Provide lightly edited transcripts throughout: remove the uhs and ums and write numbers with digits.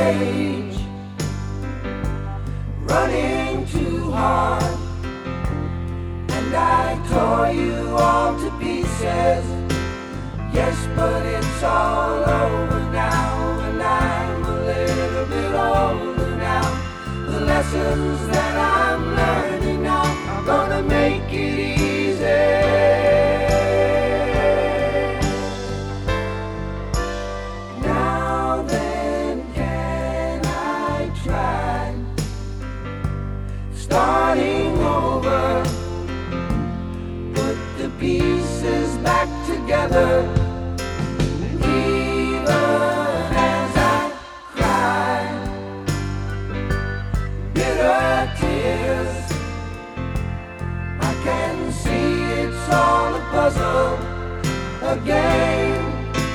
rage, running too hard, and I tore you all to pieces. Yes, but it's all over now, and I'm a little bit older now. The lessons that I'm learning now are gonna make it easy. Now then, can I try starting over? Put the pieces back together. Puzzle, a game,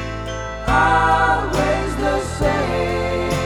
always the same.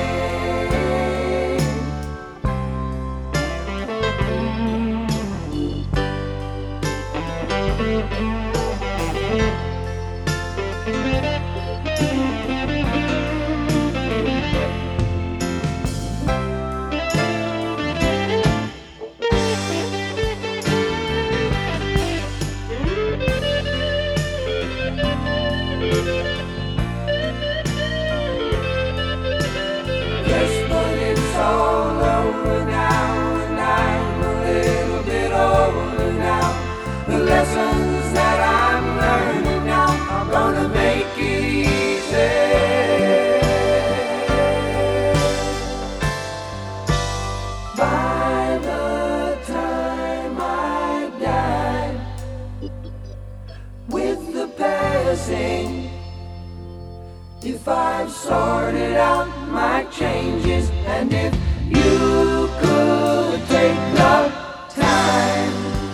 The lessons that I'm learning now are gonna make it easy. By the time I die, with the passing, if I've sorted out my changes, and if you could take the time,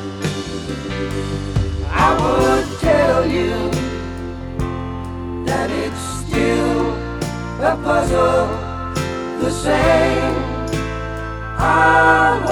I would tell you that it's still a puzzle, the same.